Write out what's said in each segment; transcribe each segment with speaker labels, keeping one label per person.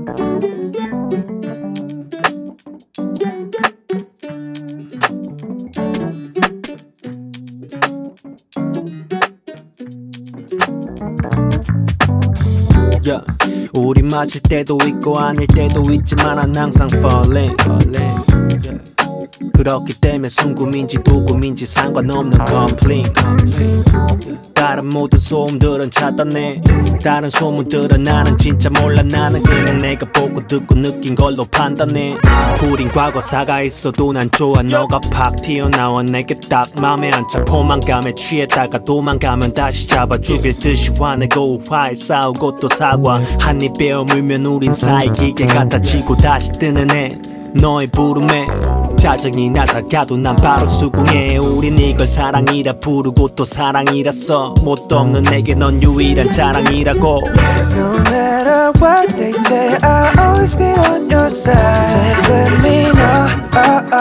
Speaker 1: Yeah. 우리 맞을 때도 있고 아닐 때도 있지만 난 항상 falling. Yeah. 그렇기 때문에 순금인지 도금인지 상관없는 complaint. 다른 모든 소음들은 차단해. 다른 소문들은 나는 진짜 몰라. 나는 그냥 내가 보고 듣고 느낀 걸로 판단해. 구린 과거사가 있어도 난 좋아. 너가 팍 튀어나와 내게 딱 맘에 앉아. 포만감에 취했다가 도망가면 다시 잡아 죽일 듯이 화내고 화해 싸우고 또 사과. 한 입 베어물면 우린 사이 기계 같아지고 다시 뜨는 해. 너의 부름에 짜증이 나다가도 난 바로 수긍해. 우린 이걸 사랑이라 부르고 또 사랑이라서 못 없는 내게 넌 유일한 자랑이라고.
Speaker 2: No matter what they say, I'll always be on your side. Just let me know,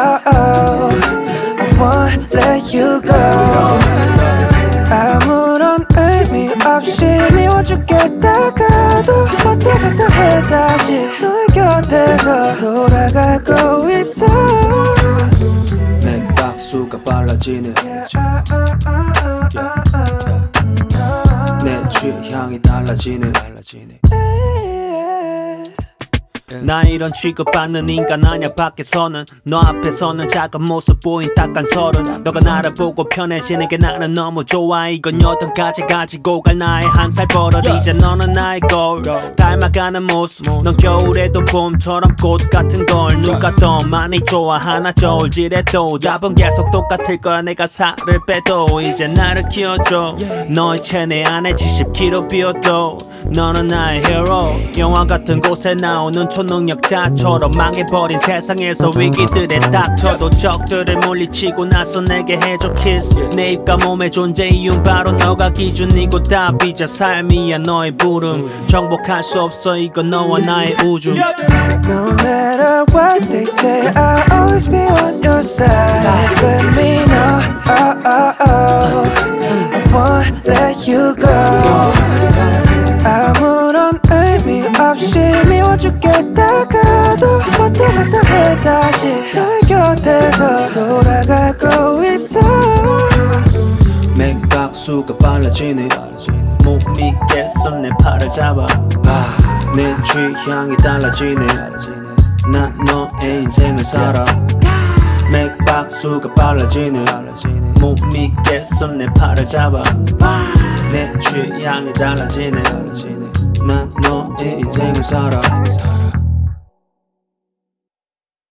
Speaker 2: I won't let you go. 아무런 의미 없이 미워주겠다가도 왔다 갔다 해 다시 너의 곁에서 돌아가고 있어.
Speaker 1: 맥박수가 빨라지네. 내 취향이 달라지네. 나 이런 취급받는 인간 아냐. 밖에서는 너 앞에서는 작은 모습 보인 딱한 서른. 너가 나를 보고 편해지는 게 나는 너무 좋아. 이건 여든까지 가지고 갈 나의 한 살 버릇. 이제 너는 나의 거울 닮아가는 모습. 넌 겨울에도 봄처럼 꽃 같은 걸. 누가 더 많이 좋아하나 저울질해도 답은 계속 똑같을 거야. 내가 살을 빼도 이제 나를 키워줘. 너의 체내 안에 70kg 비어도 너는 나의 히어로. 영화 같은 곳에 나오는 초능력자처럼 망해버린 세상에서 위기들에 닥쳐도 적들을 물리치고 나서 내게 해줘 키스. 내 입과 몸의 존재 이유는 바로 너가 기준이고 답이자 삶이야 너의 부름. 정복할 수 없어 이건 너와 나의 우주.
Speaker 2: No matter what they say, I'll always be on your side. Just let me know, I won't let you go. 아무런 의미 없이 미워주겠다가도 왔다 갔다 해 다시 너의 곁에서 돌아가고 있어.
Speaker 1: 맥박수가 빨라지네. 못 믿겠어 내 팔을 잡아. 내 취향이 달라지네. 난 너의 인생을 살아. 맥박수가 빨라지네. 못 믿겠어 내 팔을 잡아. 내 취향이 달라지네. 난 너의 인생을 살아.